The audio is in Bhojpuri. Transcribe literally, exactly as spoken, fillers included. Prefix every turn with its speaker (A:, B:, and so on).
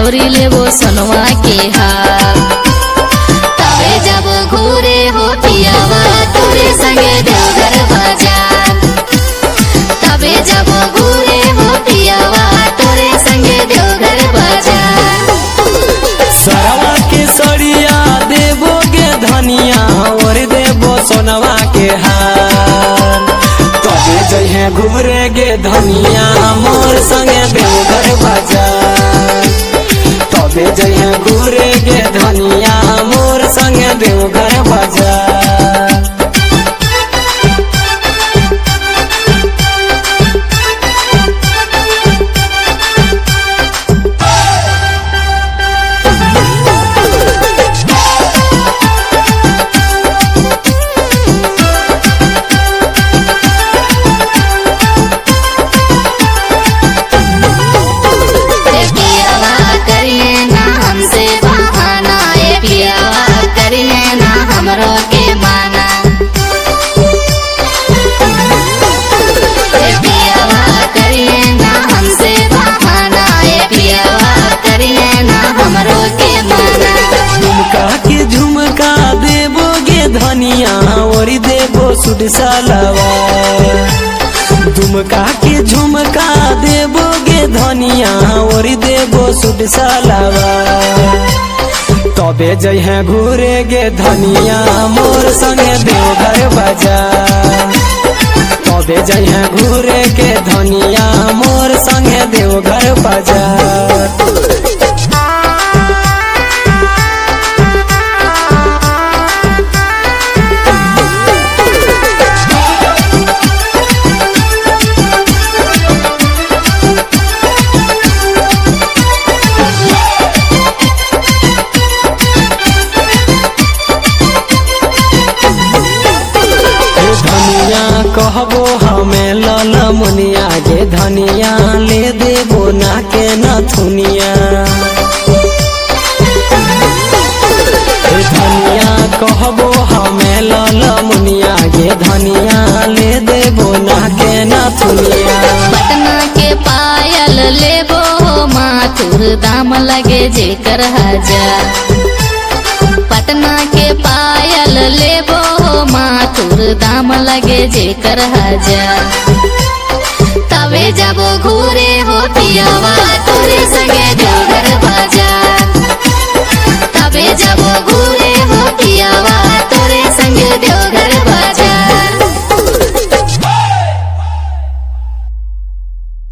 A: औरी लेबो सोनवा के हार। तबे जब घूरे हो पियावा तोरे संगे देवघर बाजार। तबे जब घूरे हो पियावा तोरे संगे देवघर बाजार।
B: सरवा के सड़िया देबोगे धनिया और देबो सोनवा के हार। तबे जइहे घूरे गे धनिया मोर संगे देवघर बाजार। तबे जइहे घूरे गे धनिया मोर संगे देवघर बाजार। धनिया ओरी देबो सूट सलवार। दुमका के झुमका देबोगे धनिया ओरी देबो सूट सलवार। तबे जइहे घूरे गे धनिया मोर संगे देवघर बाजार। तबे जइहे घूरे गे धनिया मोर संगे देवघर बाजार। कहबो हमें लल मुनिया गे धनिया ले देबो ना के नथुनिया। धनिया कहबो हमें लल मुनिया गे धनिया ले देबो ना के नथुनिया।
A: पटना के पायल लेबो माथुर दाम लगे जेकर हजार। पटना के पायल लेबो माथुर दाम लगे जेकर हजार। तबे जब घूरे हो पियावा तोरे संगे